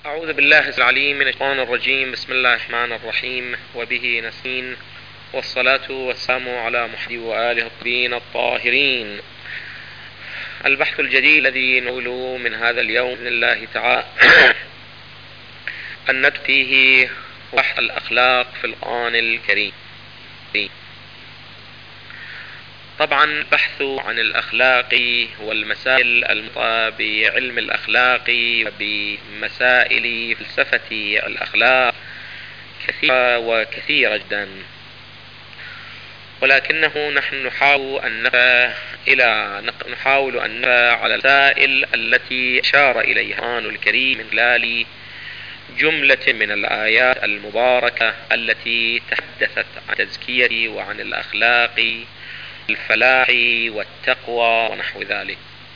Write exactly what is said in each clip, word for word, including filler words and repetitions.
أعوذ بالله العليم من الشيطان الرجيم. بسم الله الرحمن الرحيم، وبه نستعين، والصلاة والسلام على محمد وآله الطيبين الطاهرين. البحث الجديد الذي نقوله من هذا اليوم بإذن الله تعالى أن ندرس فيه بحث الأخلاق في القرآن الكريم. طبعا البحث عن الأخلاق والمسائل المرتبطة بعلم الأخلاق وبمسائل فلسفة الأخلاق كثيرة وكثيرة جدا، ولكنه نحن نحاول أن نقف إلى نحاول أن نقف على المسائل التي أشار إليها القرآن الكريم من خلال جملة من الآيات المباركة التي تحدثت عن التزكية وعن الأخلاق، الفلاح والتقوى ونحو ذلك.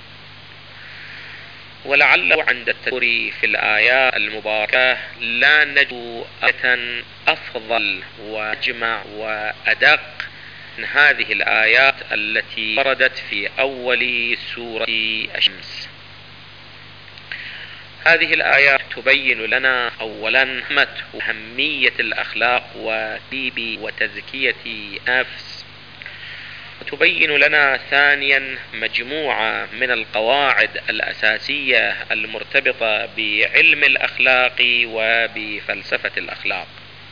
ولعله عند التدبر في الآيات المباركة لا نجد آية أفضل وأجمع وأدق من هذه الآيات التي وردت في أول سورة الشمس. هذه الآيات تبين لنا أولا أهمية الأخلاق وتربية وتزكية النفس، وتبين لنا ثانيا مجموعة من القواعد الأساسية المرتبطة بعلم الأخلاق وبفلسفة الأخلاق.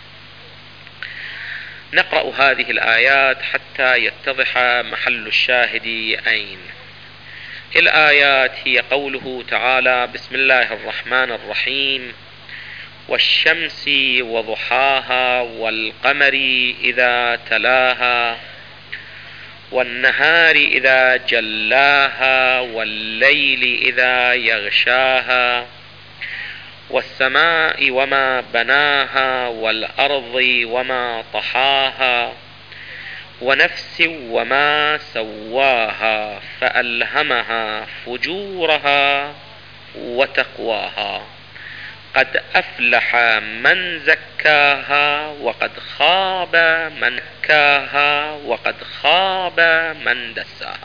نقرأ هذه الآيات حتى يتضح محل الشاهد أين. الآيات هي قوله تعالى: بسم الله الرحمن الرحيم، والشمس وضحاها والقمر إذا تلاها والنهار إذا جلاها والليل إذا يغشاها والسماء وما بناها والأرض وما طحاها ونفس وما سواها فألهمها فجورها وتقواها قد أفلح من زكاها وقد خاب من دساها وقد خاب من دساها.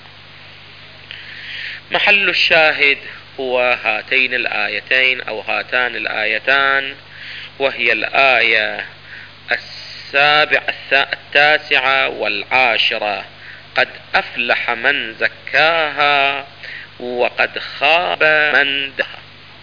محل الشاهد هو هاتين الآيتين أو هاتان الآيتان، وهي الآية السابعة التاسعة والعاشرة: قد أفلح من زكاها وقد خاب من دساها.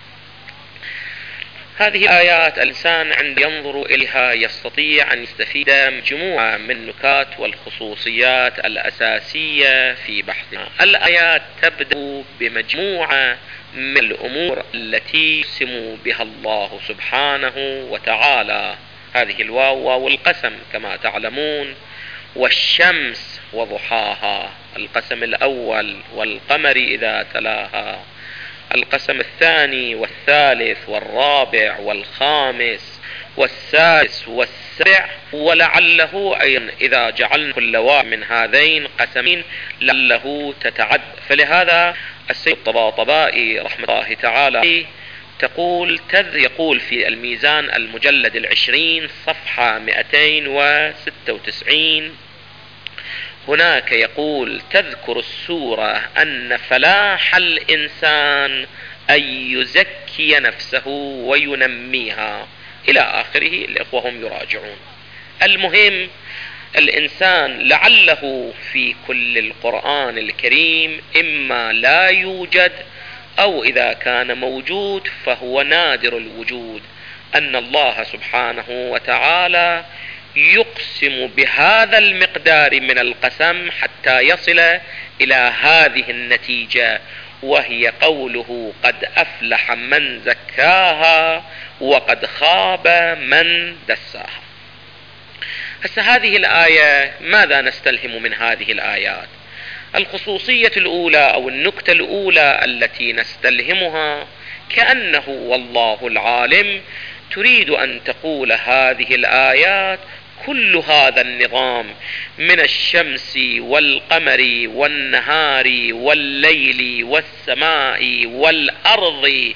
هذه الآيات الإنسان عند ينظر إليها يستطيع أن يستفيد مجموعة من النكات والخصوصيات الأساسية في بحثنا. الآيات تبدأ بمجموعة من الأمور التي يقسم بها الله سبحانه وتعالى. هذه الواو واو القسم كما تعلمون، والشمس وضحاها القسم الأول، والقمر إذا تلاها القسم الثاني والثالث والرابع والخامس والسادس والسابع، ولعله أيضا إذا جعلنا كل واحد من هذين قسمين لعله تتعد. فلهذا السيد الطباطبائي رحمه الله تعالى تقول تذ يقول في الميزان المجلد العشرين صفحة مئتين وستة وتسعين هناك يقول: تذكر السورة أن فلاح الإنسان أن يزكي نفسه وينميها إلى آخره. الإخوة هم يراجعون. المهم الإنسان لعله في كل القرآن الكريم إما لا يوجد، أو إذا كان موجود فهو نادر الوجود، أن الله سبحانه وتعالى يقسم بهذا المقدار من القسم حتى يصل إلى هذه النتيجة، وهي قوله: قد أفلح من زكاها وقد خاب من دساها. هسه هذه الآية ماذا نستلهم من هذه الآيات؟ الخصوصية الأولى أو النكتة الأولى التي نستلهمها كأنه والله العالم تريد أن تقول هذه الآيات كل هذا النظام من الشمس والقمر والنهار والليل والسماء والأرض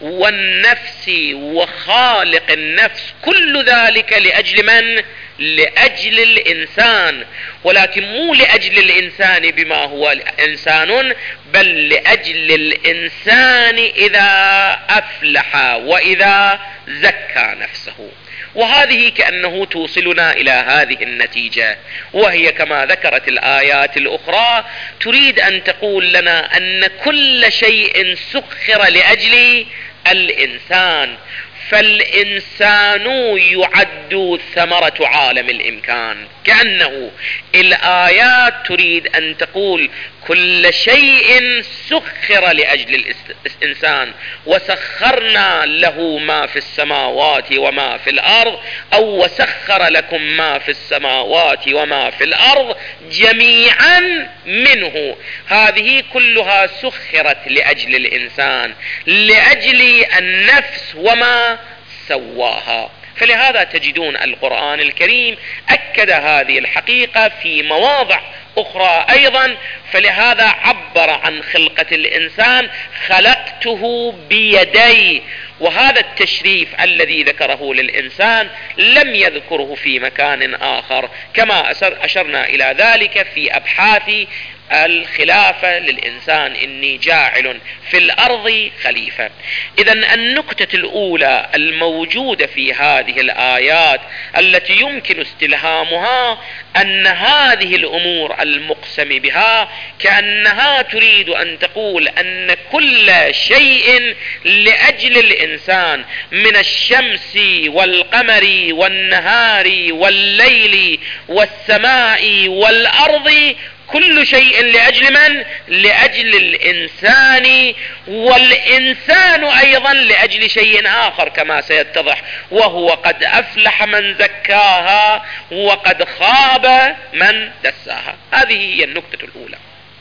والنفس وخالق النفس، كل ذلك لأجل من؟ لأجل الإنسان، ولكن مو لأجل الإنسان بما هو إنسان، بل لأجل الإنسان إذا أفلح وإذا زكى نفسه. وهذه كأنه توصلنا إلى هذه النتيجة، وهي كما ذكرت الآيات الأخرى تريد أن تقول لنا أن كل شيء سخر لأجل الإنسان، فالإنسان يعد ثمرة عالم الإمكان. كأنه الآيات تريد أن تقول كل شيء سخر لأجل الإنسان، وسخرنا له ما في السماوات وما في الأرض، أو وسخر لكم ما في السماوات وما في الأرض جميعا منه. هذه كلها سخرت لأجل الإنسان، لأجل النفس وما سواها. فلهذا تجدون القرآن الكريم أكد هذه الحقيقة في مواضع أخرى أيضا. فلهذا عبر عن خلقة الإنسان: خلقته بيدي. وهذا التشريف الذي ذكره للإنسان لم يذكره في مكان آخر، كما أشرنا إلى ذلك في أبحاث الخلافة للإنسان: إني جاعل في الأرض خليفة. إذن النكتة الأولى الموجودة في هذه الآيات التي يمكن استلهامها أن هذه الأمور المقسم بها كأنها تريد أن تقول أن كل شيء لأجل الإنسان، من الشمس والقمر والنهار والليل والسماء والأرض، كل شيء لأجل من؟ لأجل الإنسان، والإنسان أيضا لأجل شيء آخر كما سيتضح، وهو قد أفلح من زكاها وقد خاب من دساها. هذه هي النكتة الأولى.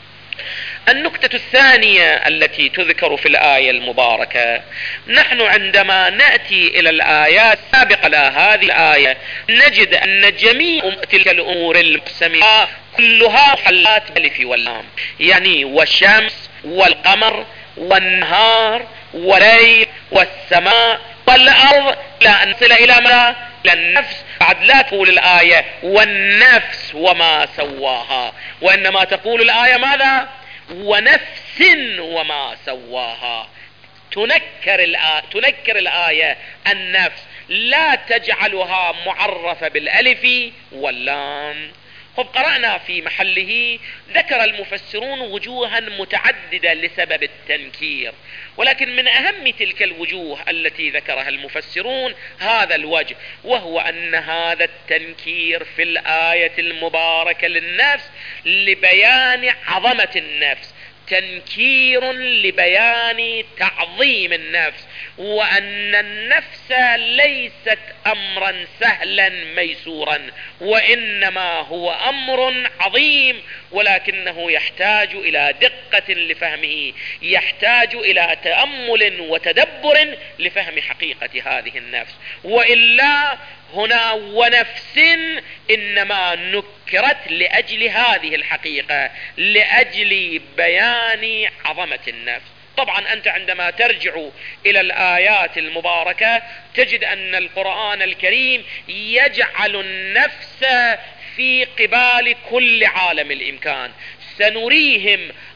النكتة الثانية التي تذكر في الآية المباركة: نحن عندما نأتي إلى الآيات السابقة لهذه الآية نجد أن جميع تلك الأمور المقسمة كلها حلات بالألف واللام، يعني والشمس والقمر والنهار والليل والسماء والأرض، لا نصل إلى ما؟ إلى النفس. بعد لا تقول الآية والنفس وما سواها، وإنما تقول الآية ماذا؟ ونفس وما سواها. تنكر الآية, تنكر الآية النفس، لا تجعلها معرفة بالألف واللام. خب قرأنا في محله ذكر المفسرون وجوها متعددة لسبب التنكير، ولكن من أهم تلك الوجوه التي ذكرها المفسرون هذا الوجه، وهو أن هذا التنكير في الآية المباركة للنفس لبيان عظمة النفس، تنكير لبيان تعظيم النفس، وأن النفس ليست أمرا سهلا ميسورا، وإنما هو أمر عظيم، ولكنه يحتاج إلى دقة لفهمه، يحتاج إلى تأمل وتدبر لفهم حقيقة هذه النفس. وإلا هنا ونفس إنما نكرت لأجل هذه الحقيقة، لأجل بيان عظمة النفس. طبعا أنت عندما ترجع إلى الآيات المباركة تجد أن القرآن الكريم يجعل النفس في قبال كل عالم الإمكان. سنريهم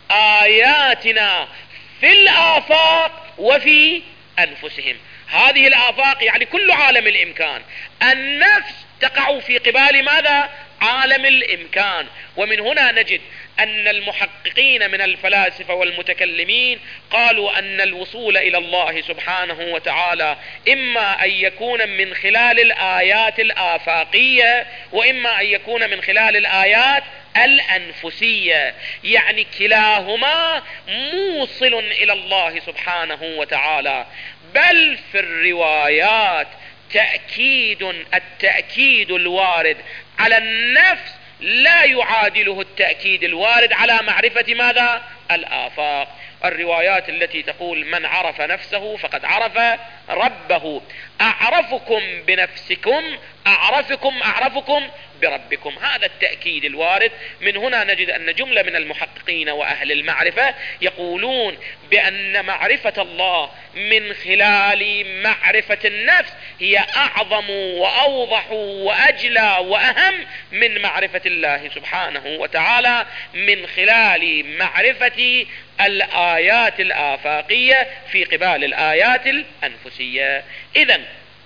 آياتنا في الآفاق وفي أنفسهم. هذه الآفاق يعني كل عالم الإمكان، النفس تقع في قبال ماذا؟ عالم الإمكان. ومن هنا نجد أن المحققين من الفلاسفة والمتكلمين قالوا أن الوصول إلى الله سبحانه وتعالى إما أن يكون من خلال الآيات الآفاقية، وإما أن يكون من خلال الآيات الأنفسية، يعني كلاهما موصل إلى الله سبحانه وتعالى. بل في الروايات تأكيد التأكيد الوارد على النفس لا يعادله التأكيد الوارد على معرفة ماذا؟ الآفاق. الروايات التي تقول من عرف نفسه فقد عرف ربه. أعرفكم بنفسكم أعرفكم أعرفكم بربكم، هذا التأكيد الوارد. من هنا نجد أن جملة من المحققين وأهل المعرفة يقولون بأن معرفة الله من خلال معرفة النفس هي أعظم وأوضح وأجلى وأهم من معرفة الله سبحانه وتعالى من خلال معرفة الآيات الآفاقية في قبال الآيات الأنفسية. إذن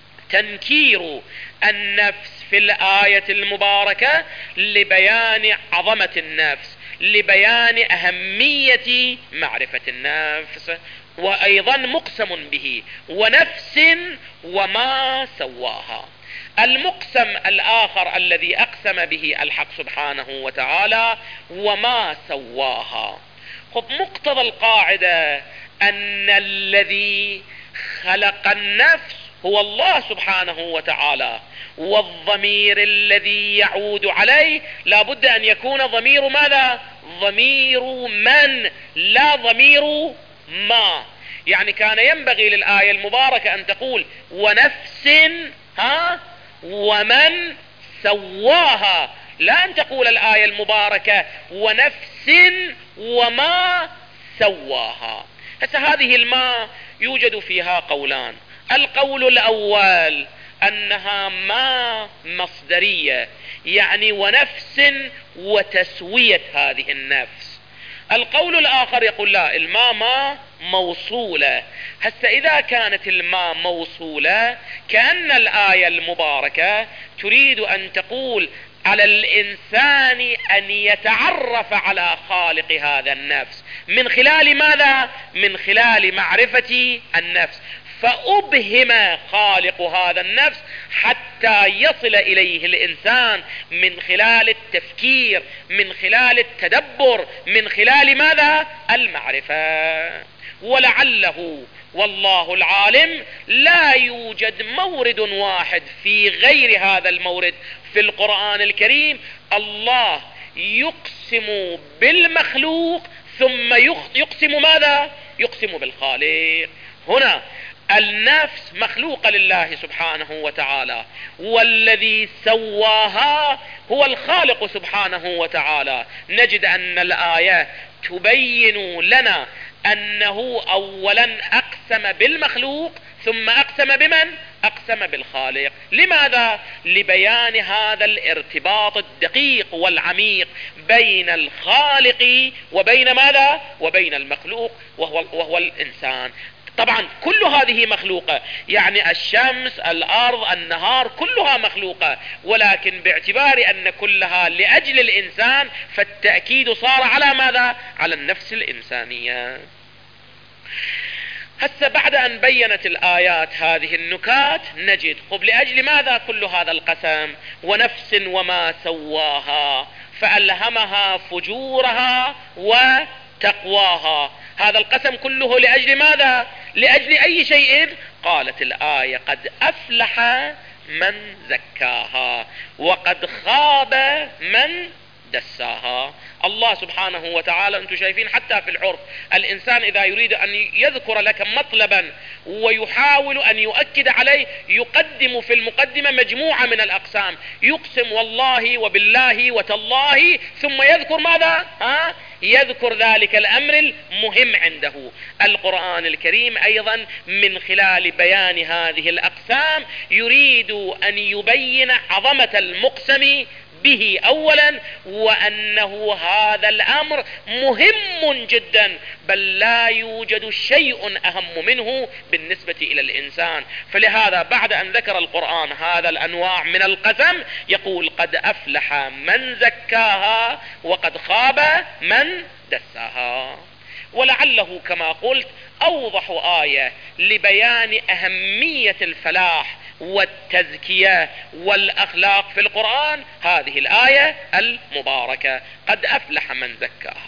تنكير النفس في الآية المباركة لبيان عظمة النفس، لبيان أهمية معرفة النفس، وأيضا مقسم به ونفس وما سواها. المقسم الآخر الذي أقسم به الحق سبحانه وتعالى وما سواها. خب مقتضى القاعدة أن الذي خلق النفس هو الله سبحانه وتعالى، والضمير الذي يعود عليه لا بد أن يكون ضمير ماذا؟ ضمير من، لا ضمير ما. يعني كان ينبغي للآية المباركة أن تقول ونفس ها ومن سواها، لا أن تقول الآية المباركة ونفس وما سواها. هسه هذه الماء يوجد فيها قولان. القول الأول أنها ما مصدرية، يعني ونفس وتسوية هذه النفس. القول الآخر يقول لا، الماء ما موصولة. هسه إذا كانت الماء موصولة كأن الآية المباركة تريد أن تقول على الإنسان أن يتعرف على خالق هذا النفس من خلال ماذا؟ من خلال معرفة النفس، فأبهم خالق هذا النفس حتى يصل إليه الإنسان من خلال التفكير، من خلال التدبر، من خلال ماذا؟ المعرفة. ولعله والله العالم لا يوجد مورد واحد في غير هذا المورد في القرآن الكريم الله يقسم بالمخلوق ثم يقسم ماذا؟ يقسم بالخالق. هنا النفس مخلوقة لله سبحانه وتعالى، والذي سواها هو الخالق سبحانه وتعالى. نجد أن الآية تبين لنا أنه أولا أقسم بالمخلوق ثم أقسم بمن؟ أقسم بالخالق. لماذا؟ لبيان هذا الارتباط الدقيق والعميق بين الخالق وبين ماذا؟ وبين المخلوق وهو, وهو الإنسان. طبعا كل هذه مخلوقة، يعني الشمس، الأرض، النهار، كلها مخلوقة، ولكن باعتبار أن كلها لأجل الإنسان فالتأكيد صار على ماذا؟ على النفس الإنسانية. هسه بعد أن بينت الآيات هذه النكات نجد قبل لأجل ماذا كل هذا القسم؟ ونفس وما سواها فألهمها فجورها وتقواها. هذا القسم كله لأجل ماذا؟ لأجل أي شيء؟ قالت الآية قد أفلح من زكاها وقد خاب من دساها. الله سبحانه وتعالى أنتم شايفين حتى في العرف الإنسان إذا يريد أن يذكر لك مطلبا ويحاول أن يؤكد عليه يقدم في المقدمة مجموعة من الأقسام، يقسم والله وبالله وتالله ثم يذكر ماذا؟ ها؟ يذكر ذلك الأمر المهم عنده. القرآن الكريم أيضا من خلال بيان هذه الأقسام يريد أن يبين عظمة المقسم به أولا، وأنه هذا الأمر مهم جدا، بل لا يوجد شيء أهم منه بالنسبة إلى الإنسان. فلهذا بعد أن ذكر القرآن هذا الأنواع من القسم يقول قد أفلح من زكاها وقد خاب من دساها. ولعله كما قلت أوضح آية لبيان أهمية الفلاح والتزكية والأخلاق في القرآن هذه الآية المباركة قد أفلح من زكاها.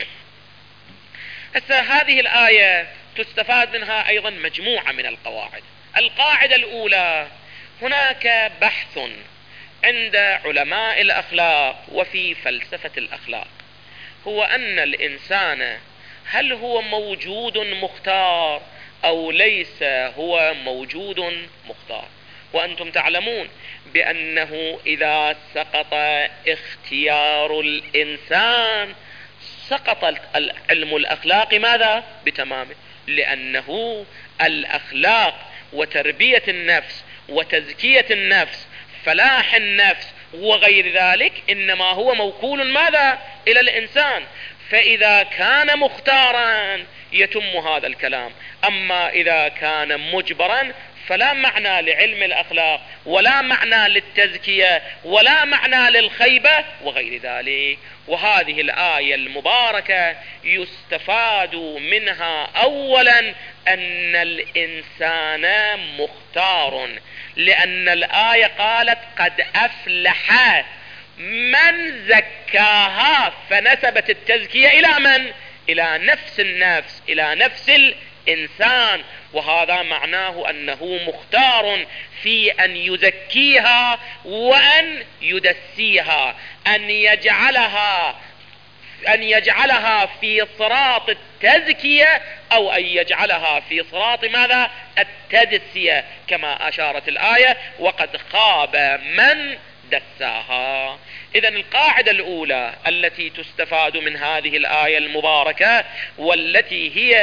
هسه هذه الآية تستفاد منها أيضا مجموعة من القواعد. القاعدة الأولى، هناك بحث عند علماء الأخلاق وفي فلسفة الأخلاق، هو أن الإنسان هل هو موجود مختار أو ليس هو موجود مختار؟ وأنتم تعلمون بأنه إذا سقط اختيار الإنسان سقط العلم الأخلاقي ماذا؟ بتمامه، لأنه الأخلاق وتربية النفس وتزكية النفس فلاح النفس وغير ذلك إنما هو موكول ماذا؟ إلى الإنسان. فإذا كان مختارا يتم هذا الكلام، أما إذا كان مجبرا فلا معنى لعلم الأخلاق ولا معنى للتزكية ولا معنى للخيبة وغير ذلك. وهذه الآية المباركة يستفاد منها أولا أن الإنسان مختار، لأن الآية قالت قد أفلح من زكاها، فنسبت التزكية إلى من؟ إلى نفس النفس، إلى نفس الإنسان، وهذا معناه أنه مختار في أن يزكيها وأن يدسيها، أن يجعلها أن يجعلها في صراط التزكية أو أن يجعلها في صراط ماذا؟ التدسية، كما أشارت الآية وقد خاب من دساها. إذن القاعدة الأولى التي تستفاد من هذه الآية المباركة والتي هي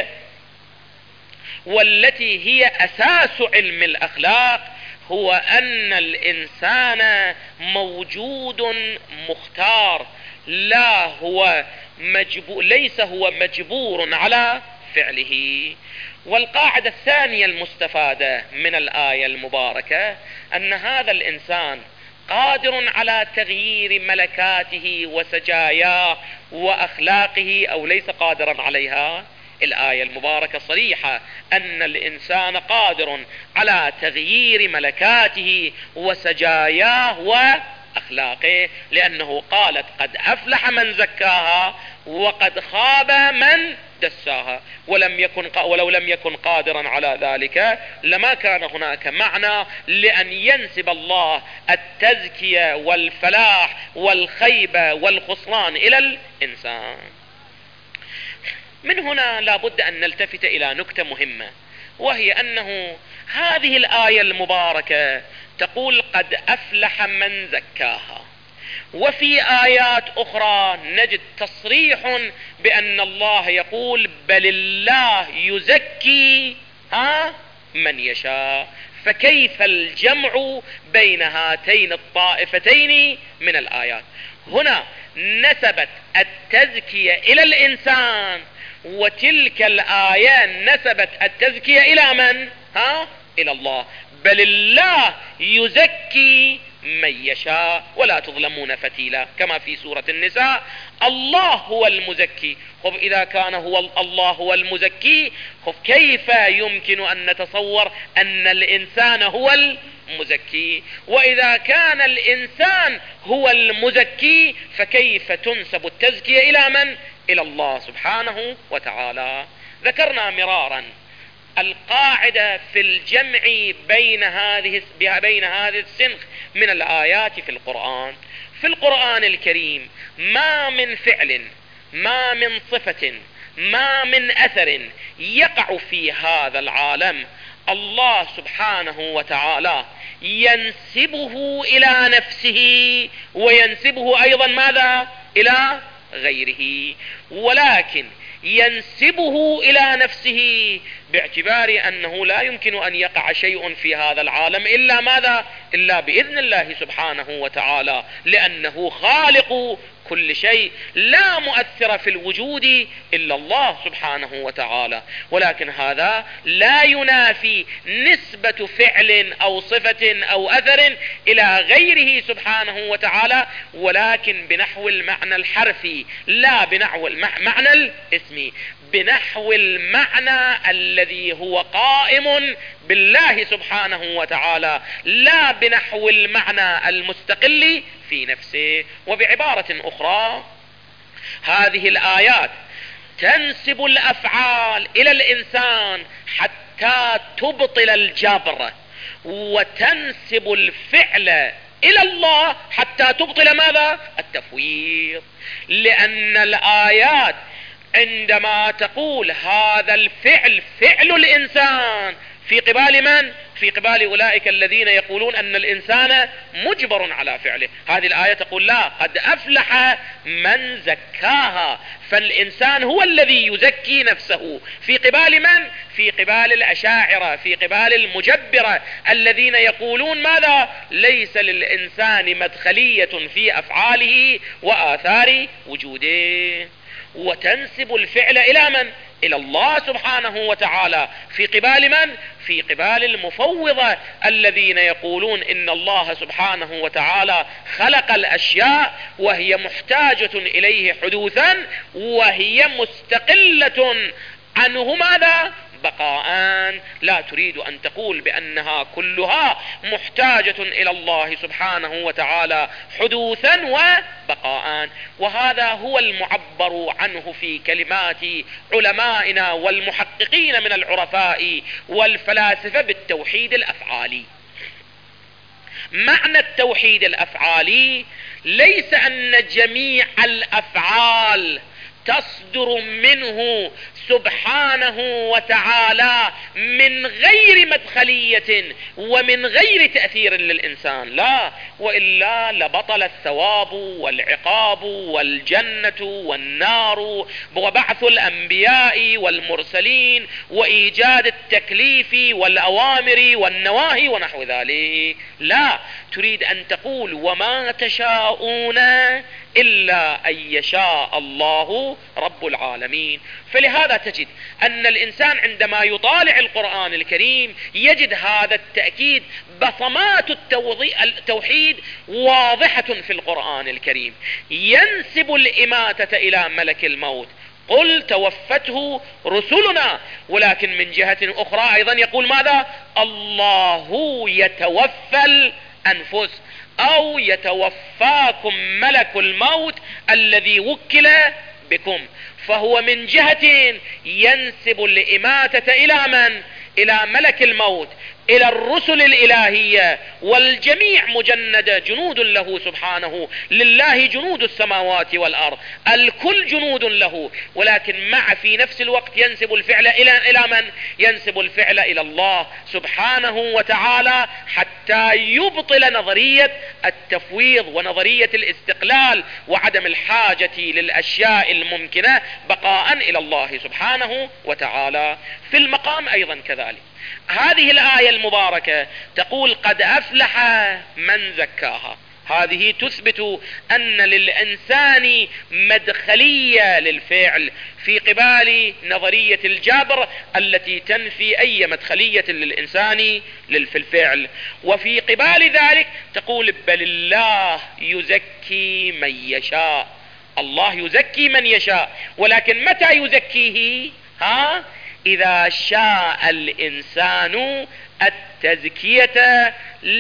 والتي هي أساس علم الأخلاق هو أن الإنسان موجود مختار، لا هو مجبور، ليس هو مجبور على فعله. والقاعدة الثانية المستفادة من الآية المباركة أن هذا الإنسان قادر على تغيير ملكاته وسجاياه وأخلاقه أو ليس قادرا عليها. الآية المباركة صريحة أن الإنسان قادر على تغيير ملكاته وسجاياه وأخلاقه، لأنه قالت قد أفلح من زكاها وقد خاب من دساها. ولم يكن ولو لم يكن قادرا على ذلك لما كان هناك معنى لأن ينسب الله التزكية والفلاح والخيبة والخسران إلى الإنسان. من هنا لابد أن نلتفت إلى نكتة مهمة، وهي أنه هذه الآية المباركة تقول قد أفلح من زكاها، وفي آيات أخرى نجد تصريح بأن الله يقول بل الله يزكي ها من يشاء. فكيف الجمع بين هاتين الطائفتين من الآيات؟ هنا نسبت التزكية إلى الإنسان، وتلك الآية نسبت التزكية إلى من؟ ها؟ إلى الله. بل الله يزكي من يشاء ولا تظلمون فتيلا، كما في سورة النساء الله هو المزكي. خب إذا كان هو الله هو المزكي، خب كيف يمكن أن نتصور أن الإنسان هو المزكي؟ وإذا كان الإنسان هو المزكي فكيف تنسب التزكية إلى من؟ إلى الله سبحانه وتعالى. ذكرنا مرارا القاعدة في الجمع بين هذه بين هذه السنخ من الآيات في القرآن. في القرآن الكريم ما من فعل، ما من صفة، ما من أثر يقع في هذا العالم الله سبحانه وتعالى ينسبه إلى نفسه وينسبه أيضا ماذا؟ إلى غيره، ولكن ينسبه إلى نفسه باعتبار أنه لا يمكن أن يقع شيء في هذا العالم إلا ماذا؟ إلا بإذن الله سبحانه وتعالى، لأنه خالق كل شيء، لا مؤثر في الوجود إلا الله سبحانه وتعالى. ولكن هذا لا ينافي نسبة فعل أو صفة أو أثر إلى غيره سبحانه وتعالى، ولكن بنحو المعنى الحرفي لا بنحو المعنى الاسمي، بنحو المعنى الذي هو قائم بالله سبحانه وتعالى، لا بنحو المعنى المستقل في نفسه. وبعبارة أخرى هذه الآيات تنسب الأفعال إلى الإنسان حتى تبطل الجبر، وتنسب الفعل إلى الله حتى تبطل ماذا؟ التفويض. لأن الآيات عندما تقول هذا الفعل فعل الإنسان في قبال من؟ في قبال أولئك الذين يقولون أن الإنسان مجبر على فعله. هذه الآية تقول لا، قد أفلح من زكاها، فالإنسان هو الذي يزكي نفسه في قبال من؟ في قبال الأشاعرة، في قبال المجبرة الذين يقولون ماذا؟ ليس للإنسان مدخلية في أفعاله وآثار وجوده، وتنسب الفعل إلى من؟ إلى الله سبحانه وتعالى في قبال من؟ في قبال المفوضة الذين يقولون إن الله سبحانه وتعالى خلق الأشياء وهي محتاجة إليه حدوثا، وهي مستقلة عنه ماذا؟ بقاء. لا تريد أن تقول بأنها كلها محتاجة إلى الله سبحانه وتعالى حدوثا وبقاء. وهذا هو المعبر عنه في كلمات علمائنا والمحققين من العرفاء والفلاسفة بالتوحيد الأفعالي. معنى التوحيد الأفعالي ليس أن جميع الأفعال تصدر منه سبحانه وتعالى من غير مدخلية ومن غير تأثير للإنسان، لا، وإلا لبطل الثواب والعقاب والجنة والنار وبعث الأنبياء والمرسلين وإيجاد التكليف والأوامر والنواهي ونحو ذلك. لا، تريد أن تقول وما تشاءون إلا أن يشاء الله رب العالمين. فلهذا تجد أن الإنسان عندما يطالع القرآن الكريم يجد هذا التأكيد، بصمات التوحيد واضحة في القرآن الكريم. ينسب الإماتة إلى ملك الموت، قل توفته رسلنا، ولكن من جهة أخرى أيضا يقول ماذا؟ الله يتوفى الأنفس، أو يتوفاكم ملك الموت الذي وكل بكم. فهو من جهة ينسب الإماتة إلى من؟ إلى ملك الموت، إلى الرسل الإلهية، والجميع مجندة جنود له سبحانه، لله جنود السماوات والأرض، الكل جنود له، ولكن مع في نفس الوقت ينسب الفعل إلى إلى من؟ ينسب الفعل إلى الله سبحانه وتعالى، حتى يبطل نظرية التفويض ونظرية الاستقلال وعدم الحاجة للأشياء الممكنة بقاء إلى الله سبحانه وتعالى. في المقام أيضا كذلك هذه الآية المباركة تقول قد أفلح من زكاها، هذه تثبت أن للإنسان مدخلية للفعل في قبال نظرية الجبر التي تنفي أي مدخلية للإنسان للفعل. وفي قبال ذلك تقول بل الله يزكي من يشاء، الله يزكي من يشاء، ولكن متى يزكيه؟ ها؟ إذا شاء الإنسان التزكية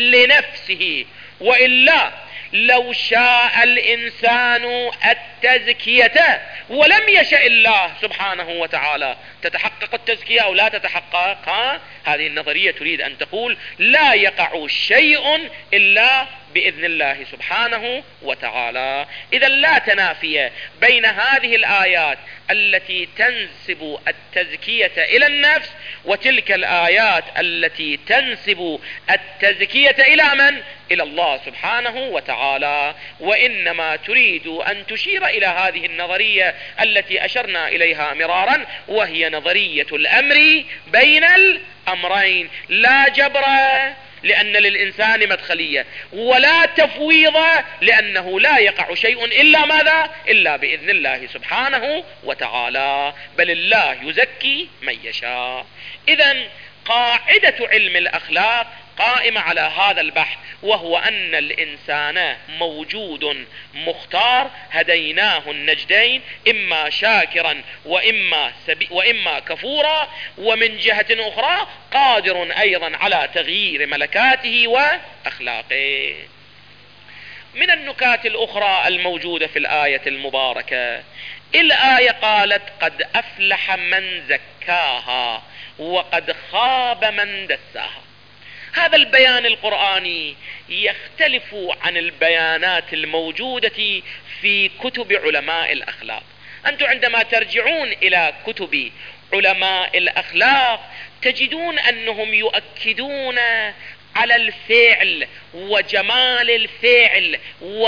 لنفسه، وإلا لو شاء الإنسان التزكية ولم يشاء الله سبحانه وتعالى تتحقق التزكية أو لا تتحقق؟ ها؟ هذه النظرية تريد أن تقول لا يقع شيء إلا بإذن الله سبحانه وتعالى. إذا لا تنافي بين هذه الآيات التي تنسب التزكية إلى النفس وتلك الآيات التي تنسب التزكية إلى من؟ إلى الله سبحانه وتعالى. وإنما تريد أن تشير إلى هذه النظرية التي أشرنا إليها مرارا، وهي نظرية الأمر بين الأمرين، لا جبر لأن للإنسان مدخلية، ولا تفويض لأنه لا يقع شيء إلا ماذا؟ إلا بإذن الله سبحانه وتعالى، بل الله يزكي من يشاء. إذن قاعدة علم الأخلاق قائمة على هذا البحث، وهو أن الإنسان موجود مختار هديناه النجدين، إما شاكرا وإما, سبي وإما كفورا، ومن جهة أخرى قادر أيضا على تغيير ملكاته وأخلاقه. من النكات الأخرى الموجودة في الآية المباركة، الآية قالت قد أفلح من زكاها وقد خاب من دساها. هذا البيان القرآني يختلف عن البيانات الموجودة في كتب علماء الأخلاق. أنتم عندما ترجعون إلى كتب علماء الأخلاق تجدون أنهم يؤكدون على الفعل وجمال الفعل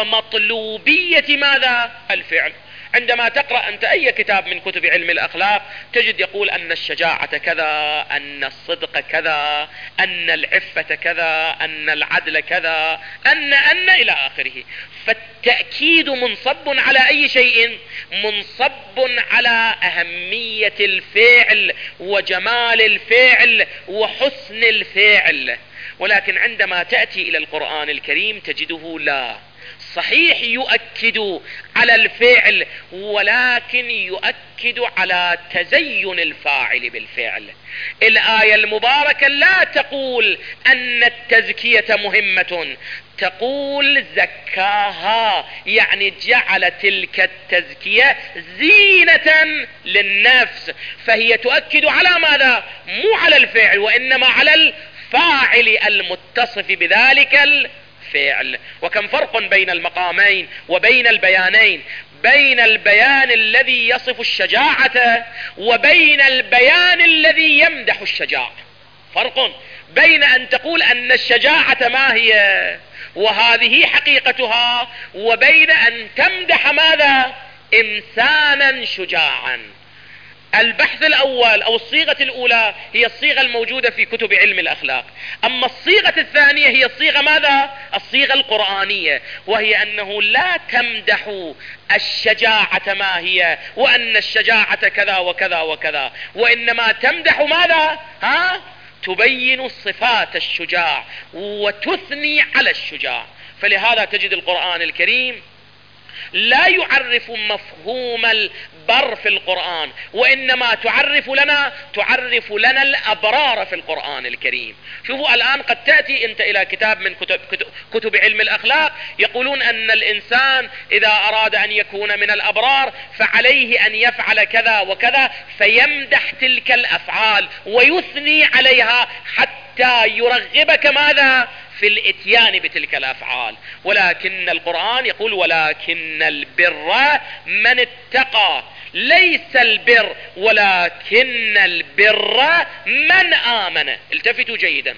ومطلوبية ماذا؟ الفعل. عندما تقرأ أنت أي كتاب من كتب علم الأخلاق تجد يقول أن الشجاعة كذا، أن الصدق كذا، أن العفة كذا، أن العدل كذا، أن أن إلى آخره. فالتأكيد منصب على أي شيء؟ منصب على أهمية الفعل وجمال الفعل وحسن الفعل. ولكن عندما تأتي إلى القرآن الكريم تجده لا، صحيح يؤكد على الفعل ولكن يؤكد على تزين الفاعل بالفعل. الآية المباركة لا تقول أن التزكية مهمة، تقول زكاها، يعني جعل تلك التزكية زينة للنفس. فهي تؤكد على ماذا؟ مو على الفعل وإنما على الفاعل المتصف بذلك الفعل. وكم فرق بين المقامين وبين البيانين، بين البيان الذي يصف الشجاعة وبين البيان الذي يمدح الشجاع. فرق بين أن تقول أن الشجاعة ما هي وهذه حقيقتها، وبين أن تمدح ماذا؟ إنسانا شجاعا. البحث الأول أو الصيغة الأولى هي الصيغة الموجودة في كتب علم الأخلاق. أما الصيغة الثانية هي الصيغة ماذا؟ الصيغة القرآنية، وهي أنه لا تمدح الشجاعة ما هي وأن الشجاعة كذا وكذا وكذا، وإنما تمدح ماذا؟ ها؟ تبين صفات الشجاع وتثني على الشجاع. فلهذا تجد القرآن الكريم لا يعرف مفهوم البر في القرآن، وإنما تعرف لنا تعرف لنا الأبرار في القرآن الكريم. شوفوا الآن قد تأتي أنت إلى كتاب من كتب, كتب, كتب علم الأخلاق يقولون أن الإنسان إذا أراد أن يكون من الأبرار فعليه أن يفعل كذا وكذا، فيمدح تلك الأفعال ويثني عليها حتى يرغبك ماذا؟ في الاتيان بتلك الافعال. ولكن القرآن يقول ولكن البر من اتقى، ليس البر ولكن البر من آمن. التفتوا جيدا،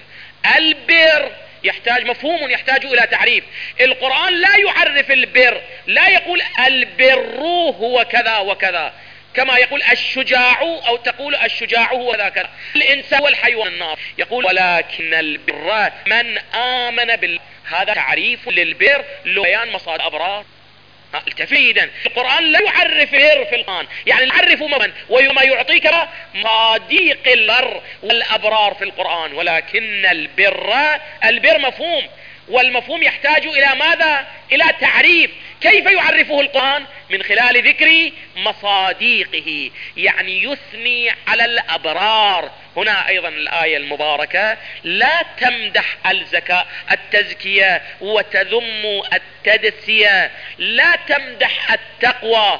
البر يحتاج مفهوم، يحتاج الى تعريف. القرآن لا يعرف البر، لا يقول البر هو كذا وكذا كما يقول الشجاع او تقول الشجاع هو ذاك الانسان والحيوان النار. يقول ولكن البر من آمن بال. هذا تعريف للبر لبيان مصادر الابرار. التفيدا القرآن لا يعرف البر في القرآن، يعني يعرف من وما يعطيك مصادق البر والابرار في القرآن. ولكن البر، البر مفهوم، والمفهوم يحتاج الى ماذا؟ الى تعريف. كيف يعرفه القرآن؟ من خلال ذكر مصادقه، يعني يثني على الأبرار. هنا أيضا الآية المباركة لا تمدح الزكاة التزكية وتذم التدسية، لا تمدح التقوى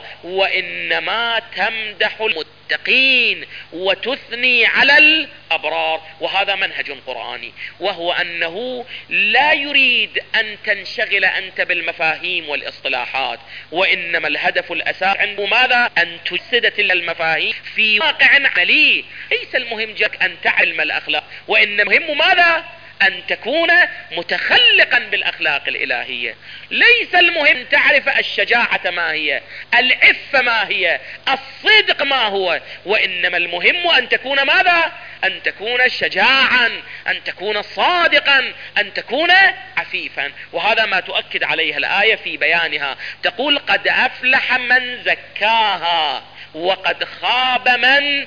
وإنما تمدح المتقين وتثني على الأبرار. وهذا منهج قرآني، وهو أنه لا يريد أن تنشغل أنت بالمفاهيم والاصطلاحات، وإنما الهدف الأساسي عنده ماذا؟ أن تجسد تلك المفاهيم في واقع عملي. ليس المهم جاك أن تعلم الأخلاق، وإن المهم ماذا؟ أن تكون متخلقا بالأخلاق الإلهية. ليس المهم تعرف الشجاعة ما هي، العفة ما هي، الصدق ما هو، وإنما المهم أن تكون ماذا؟ أن تكون شجاعا، أن تكون صادقا، أن تكون عفيفا. وهذا ما تؤكد عليه الآية في بيانها، تقول قد أفلح من زكاها وقد خاب من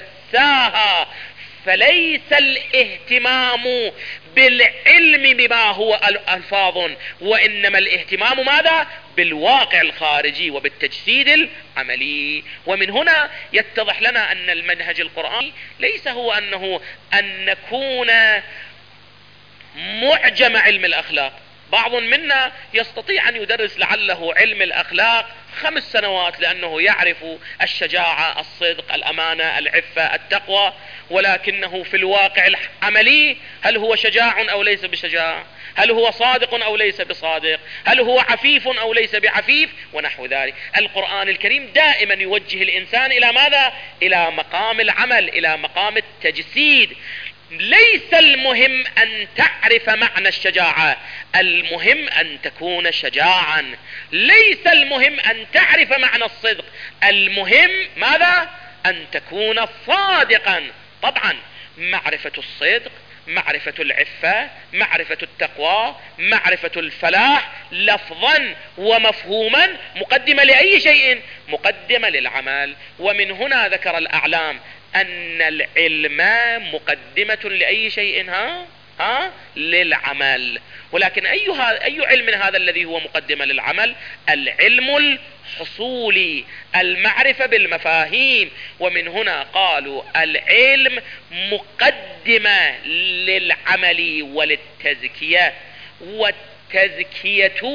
دساها. فليس الاهتمام بالعلم بما هو الفاظ، وإنما الاهتمام ماذا؟ بالواقع الخارجي وبالتجسيد العملي. ومن هنا يتضح لنا أن المنهج القرآني ليس هو أنه أن نكون معجم علم الأخلاق، بعض منا يستطيع أن يدرس لعله علم الأخلاق خمس سنوات لأنه يعرف الشجاعة، الصدق، الأمانة، العفة، التقوى، ولكنه في الواقع العملي هل هو شجاع أو ليس بشجاع؟ هل هو صادق أو ليس بصادق؟ هل هو عفيف أو ليس بعفيف؟ ونحو ذلك. القرآن الكريم دائما يوجه الإنسان إلى ماذا؟ إلى مقام العمل، إلى مقام التجسيد. ليس المهم أن تعرف معنى الشجاعة، المهم أن تكون شجاعا. ليس المهم أن تعرف معنى الصدق، المهم ماذا؟ أن تكون صادقا. طبعا معرفة الصدق، معرفة العفة، معرفة التقوى، معرفة الفلاح لفظا ومفهوما مقدمة لأي شيء؟ مقدمة للعمل. ومن هنا ذكر الأعلام أن العلم مقدمة لأي شيء؟ ها ها للعمل. ولكن أي أي علم هذا الذي هو مقدمة للعمل؟ العلم الحصولي، المعرفة بالمفاهيم. ومن هنا قالوا العلم مقدمة للعمل وللتزكية، والتزكية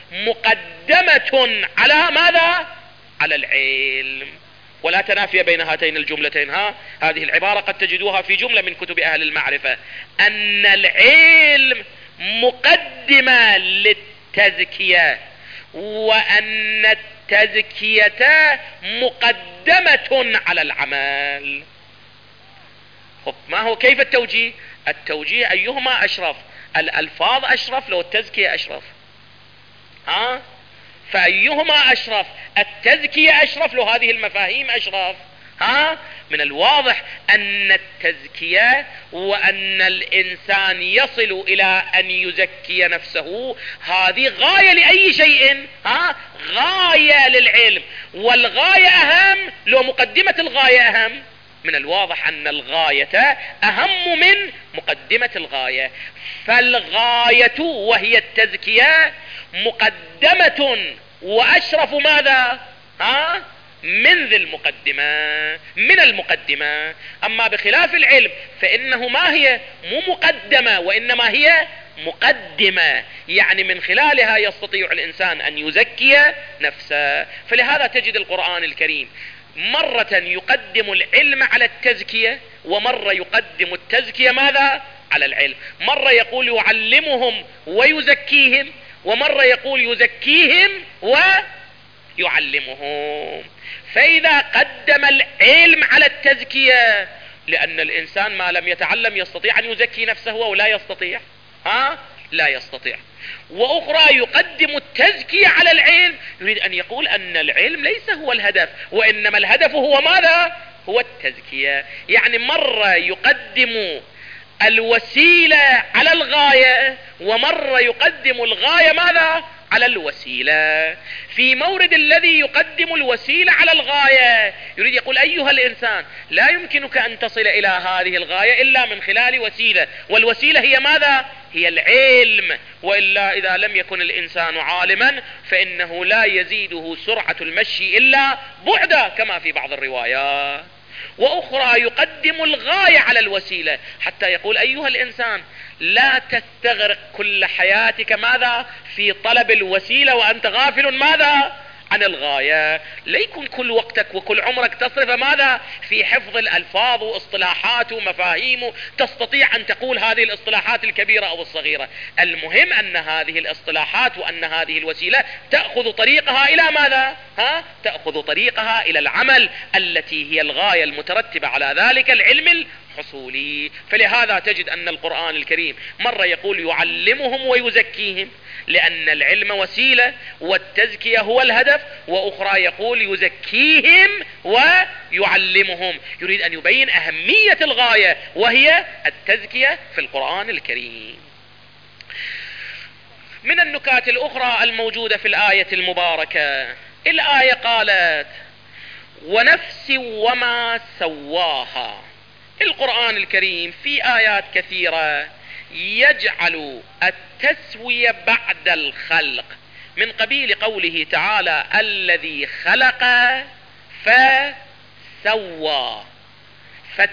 مقدمة على ماذا؟ على العلم. ولا تنافي بين هاتين الجملتين. ها هذه العبارة قد تجدوها في جملة من كتب أهل المعرفة، أن العلم مقدمة للتزكية، وأن التزكية مقدمة على العمل. ما هو كيف التوجيه؟ التوجيه أيهما أشرف؟ الألفاظ أشرف لو التزكية أشرف؟ ها فأيهما أشرف؟ التزكية أشرف لو هذه المفاهيم أشرف؟ ها من الواضح أن التزكية وأن الإنسان يصل إلى أن يزكي نفسه هذه غاية لأي شيء. ها غاية للعلم، والغاية أهم لو مقدمة الغاية أهم. من الواضح أن الغاية أهم من مقدمة الغاية، فالغاية وهي التزكية مقدمة وأشرف ماذا؟ ها من ذي المقدمة، من المقدمة. أما بخلاف العلم فإنه ما هي؟ مو مقدمة، وإنما هي مقدمة، يعني من خلالها يستطيع الإنسان أن يزكي نفسه. فلهذا تجد القرآن الكريم مرة يقدم العلم على التزكية، ومرة يقدم التزكية ماذا؟ على العلم. مرة يقول يعلمهم ويزكيهم، ومرة يقول يزكيهم ويعلمهم. فإذا قدم العلم على التزكية، لأن الإنسان ما لم يتعلم يستطيع أن يزكي نفسه ولا يستطيع؟ ها لا يستطيع. وأخرى يقدم التزكية على العلم، يريد أن يقول أن العلم ليس هو الهدف، وإنما الهدف هو ماذا؟ هو التزكية. يعني مرة يقدم الوسيلة على الغاية، ومرة يقدم الغاية ماذا؟ على الوسيلة. في مورد الذي يقدم الوسيلة على الغاية يريد يقول أيها الإنسان لا يمكنك أن تصل إلى هذه الغاية إلا من خلال وسيلة، والوسيلة هي ماذا؟ هي العلم. وإلا إذا لم يكن الإنسان عالما فإنه لا يزيده سرعة المشي إلا بعدا كما في بعض الروايات. وأخرى يقدم الغاية على الوسيلة، حتى يقول أيها الإنسان لا تستغرق كل حياتك ماذا؟ في طلب الوسيلة وأنت غافل ماذا؟ عن الغاية. لا يكون كل وقتك وكل عمرك تصرف ماذا؟ في حفظ الألفاظ واصطلاحات ومفاهيم، تستطيع أن تقول هذه الاصطلاحات الكبيرة أو الصغيرة. المهم أن هذه الاصطلاحات وأن هذه الوسيلة تأخذ طريقها إلى ماذا؟ ها؟ تأخذ طريقها إلى العمل التي هي الغاية المترتبة على ذلك العلم الحصولي. فلهذا تجد أن القرآن الكريم مرة يقول يعلمهم ويزكيهم لأن العلم وسيلة والتزكية هو الهدف، وأخرى يقول يزكيهم ويعلمهم، يريد أن يبين أهمية الغاية وهي التزكية في القرآن الكريم. من النكات الأخرى الموجودة في الآية المباركة، الآية قالت ونفس وما سواها. القرآن الكريم في آيات كثيرة يجعل التسوية بعد الخلق، من قبيل قوله تعالى الذي خلق فسوى.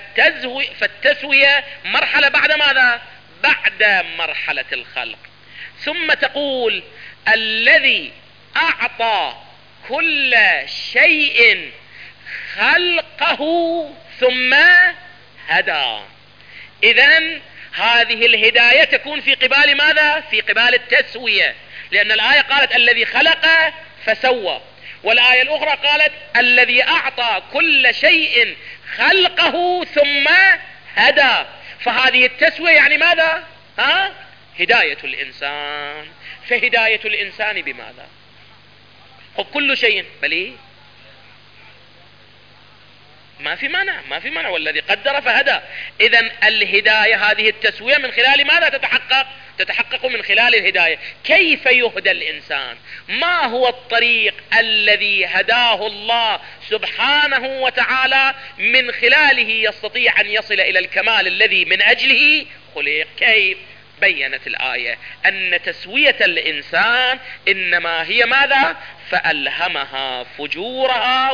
فالتسوية مرحلة بعد ماذا؟ بعد مرحلة الخلق. ثم تقول الذي أعطى كل شيء خلقه ثم هدى. إذن هذه الهداية تكون في قبال ماذا؟ في قبال التسوية، لأن الآية قالت الذي خلق فسوى، والآية الأخرى قالت الذي أعطى كل شيء خلقه ثم هدى. فهذه التسوية يعني ماذا؟ ها؟ هداية الإنسان. فهداية الإنسان بماذا؟ كل شيء بل ما في مانع، ما في مانع، والذي قدر فهدى. إذن الهداية هذه التسوية من خلال ماذا تتحقق؟ تتحقق من خلال الهداية. كيف يهدى الإنسان؟ ما هو الطريق الذي هداه الله سبحانه وتعالى من خلاله يستطيع أن يصل إلى الكمال الذي من أجله خلق؟ كيف؟ بينت الآية أن تسوية الإنسان إنما هي ماذا؟ فألهمها فجورها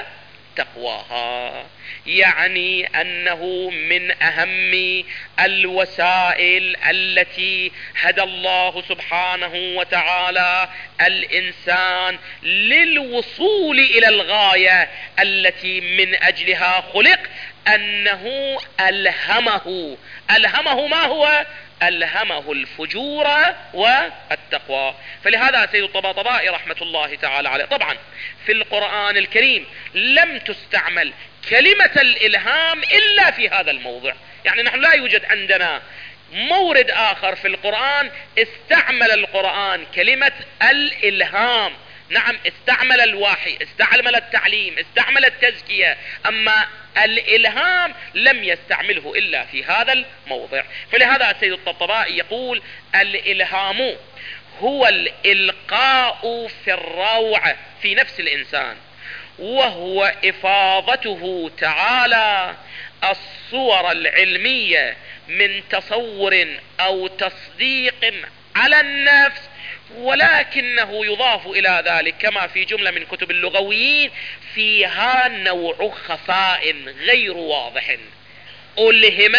وتقواها. يعني أنه من أهم الوسائل التي هدى الله سبحانه وتعالى الإنسان للوصول إلى الغاية التي من أجلها خلق أنه ألهمه. ألهمه ما هو؟ ألهمه الفجور والتقوى. فلهذا سيد الطباطبائي رحمة الله تعالى عليه طبعا في القرآن الكريم لم تستعمل كلمة الإلهام إلا في هذا الموضع. يعني نحن لا يوجد عندنا مورد آخر في القرآن استعمل القرآن كلمة الإلهام. نعم استعمل الوحي، استعمل التعليم، استعمل التزكية، أما الإلهام لم يستعمله إلا في هذا الموضع. فلهذا السيد الطبطبائي يقول الإلهام هو الإلقاء في الروع في نفس الإنسان، وهو إفاضته تعالى الصور العلمية من تصور أو تصديق على النفس، ولكنه يضاف إلى ذلك كما في جملة من كتب اللغويين فيها نوع خفاء غير واضح. ألهم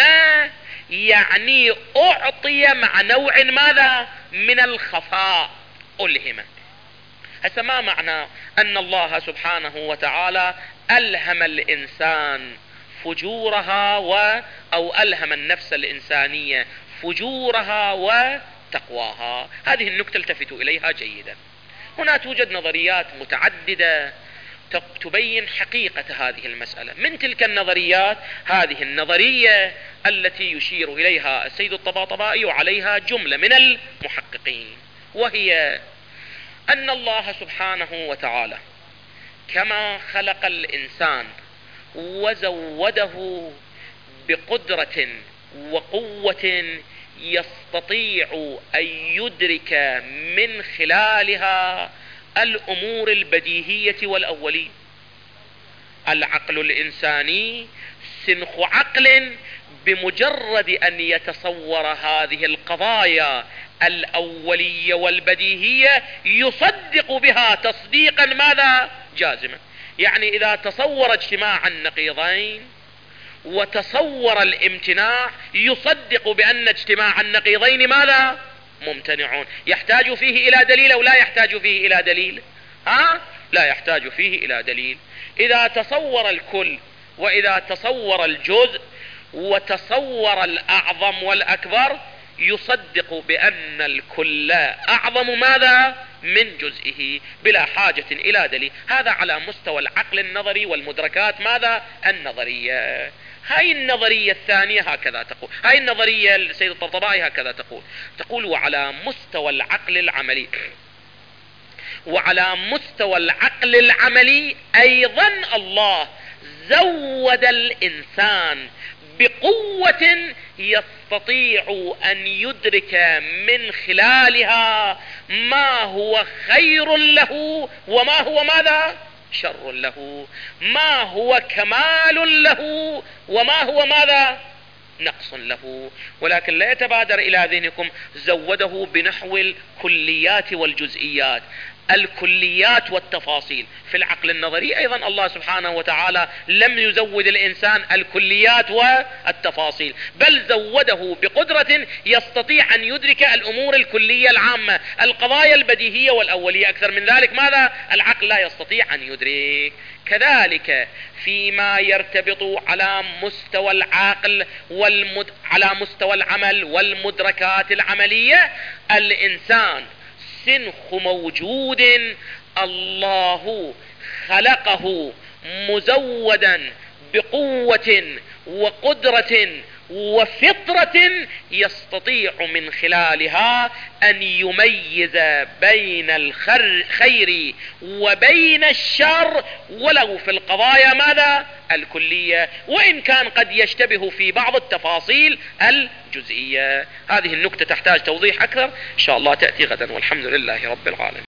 يعني أعطي مع نوع ماذا؟ من الخفاء. ألهم. هسه ما معنى أن الله سبحانه وتعالى ألهم الإنسان فجورها و أو ألهم النفس الإنسانية فجورها وتقواها؟ هذه النكتة التفتوا إليها جيدا. هنا توجد نظريات متعددة تبين حقيقة هذه المسألة. من تلك النظريات هذه النظرية التي يشير إليها السيد الطباطبائي وعليها جملة من المحققين، وهي أن الله سبحانه وتعالى كما خلق الإنسان وزوده بقدرة وقوة يستطيع أن يدرك من خلالها الأمور البديهية والأولية. العقل الإنساني سنخ عقل بمجرد أن يتصور هذه القضايا الأولية والبديهية يصدق بها تصديقا ماذا؟ جازما. يعني إذا تصور اجتماع النقيضين وتصور الامتناع يصدق بأن اجتماع النقيضين ماذا؟ ممتنعون. يحتاج فيه إلى دليل أو لا يحتاج فيه إلى دليل؟ ها؟ لا يحتاج فيه إلى دليل. إذا تصور الكل وإذا تصور الجزء وتصور الأعظم والأكبر يصدق بأن الكل أعظم ماذا؟ من جزئه بلا حاجة إلى دليل. هذا على مستوى العقل النظري والمدركات ماذا؟ النظرية. هاي النظرية الثانية هكذا تقول، هاي النظرية السيد الطبطبائي هكذا تقول تقول وعلى مستوى العقل العملي وعلى مستوى العقل العملي أيضا الله زود الإنسان بقوة يستطيع أن يدرك من خلالها ما هو خير له وما هو ماذا؟ شر له، ما هو كمال له وما هو ماذا؟ نقص له. ولكن لا يتبادر إلى ذهنكم زوده بنحو الكليات والجزئيات. الكليات والتفاصيل. في العقل النظري ايضا الله سبحانه وتعالى لم يزود الانسان الكليات والتفاصيل، بل زوده بقدرة يستطيع ان يدرك الامور الكلية العامة، القضايا البديهية والاولية. اكثر من ذلك ماذا؟ العقل لا يستطيع ان يدرك. كذلك فيما يرتبط على مستوى العقل والمد... على مستوى العمل والمدركات العملية، الإنسان سنخ موجود الله خلقه مزودا بقوة وقدرة وفطرة يستطيع من خلالها أن يميز بين الخير وبين الشر، ولو في القضايا ماذا؟ الكلية، وإن كان قد يشتبه في بعض التفاصيل الجزئية. هذه النكتة تحتاج توضيح أكثر، إن شاء الله تأتي غدا، والحمد لله رب العالمين.